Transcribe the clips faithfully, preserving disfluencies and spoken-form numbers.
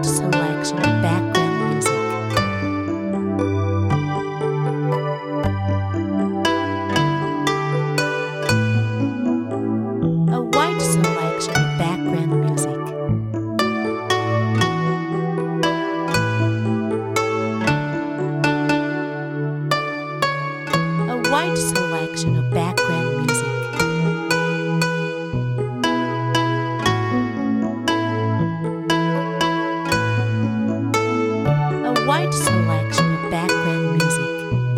selection of background music. A wide selection of background music. A wide selection of background music. A wide selection of background music.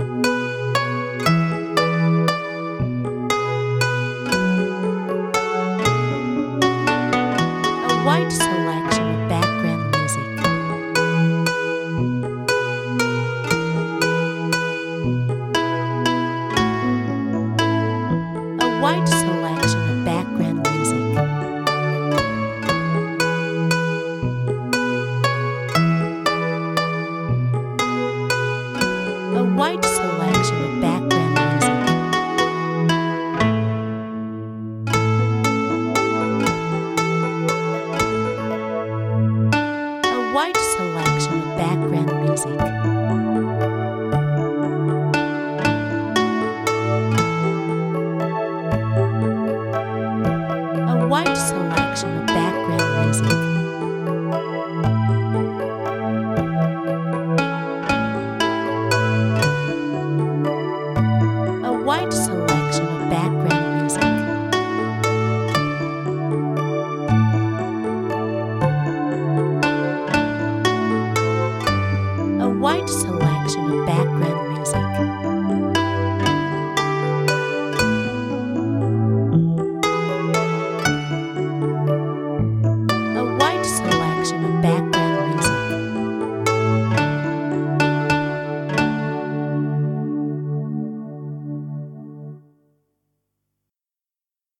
A wide selection of background music. A wide selection of background music. A wide selection of background music. A wide selection of background music.